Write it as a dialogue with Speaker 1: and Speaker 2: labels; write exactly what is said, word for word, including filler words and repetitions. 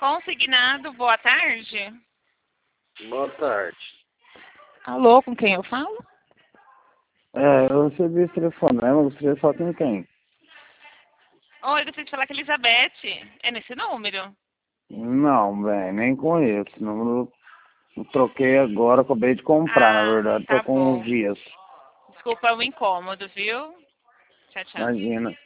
Speaker 1: Consignado, boa tarde.
Speaker 2: Boa tarde.
Speaker 1: Alô, com quem eu falo?
Speaker 2: É, eu recebi esse telefonema, gostaria de falar com quem?
Speaker 1: Oi, gostaria de falar com a Elizabeth. É nesse número?
Speaker 2: Não, bem, nem conheço. Não, eu troquei agora, acabei de comprar, na
Speaker 1: Ah,
Speaker 2: verdade, tô
Speaker 1: tá
Speaker 2: com uns
Speaker 1: bom.
Speaker 2: dias.
Speaker 1: Desculpa o incômodo, viu? Tchau, tchau.
Speaker 2: Imagina.